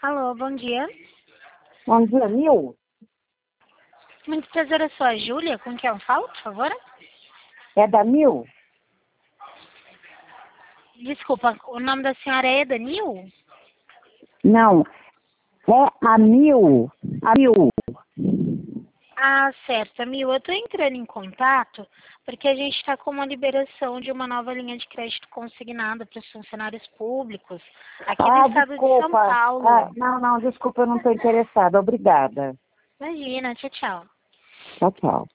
Alô, bom dia. Bom dia, Nil. Muito prazer, eu sou a Júlia. Com quem eu falo, por favor? É da Nil? Desculpa, o nome da senhora é Edanil? Não, é a Nil. A Nil. Ah, certo, Mil. Eu estou entrando em contato porque a gente está com uma liberação de uma nova linha de crédito consignada para os funcionários públicos aqui do estado de São Desculpa. Paulo. Não, desculpa, eu não estou interessada. Obrigada. Imagina, tchau, tchau. Tchau, tchau.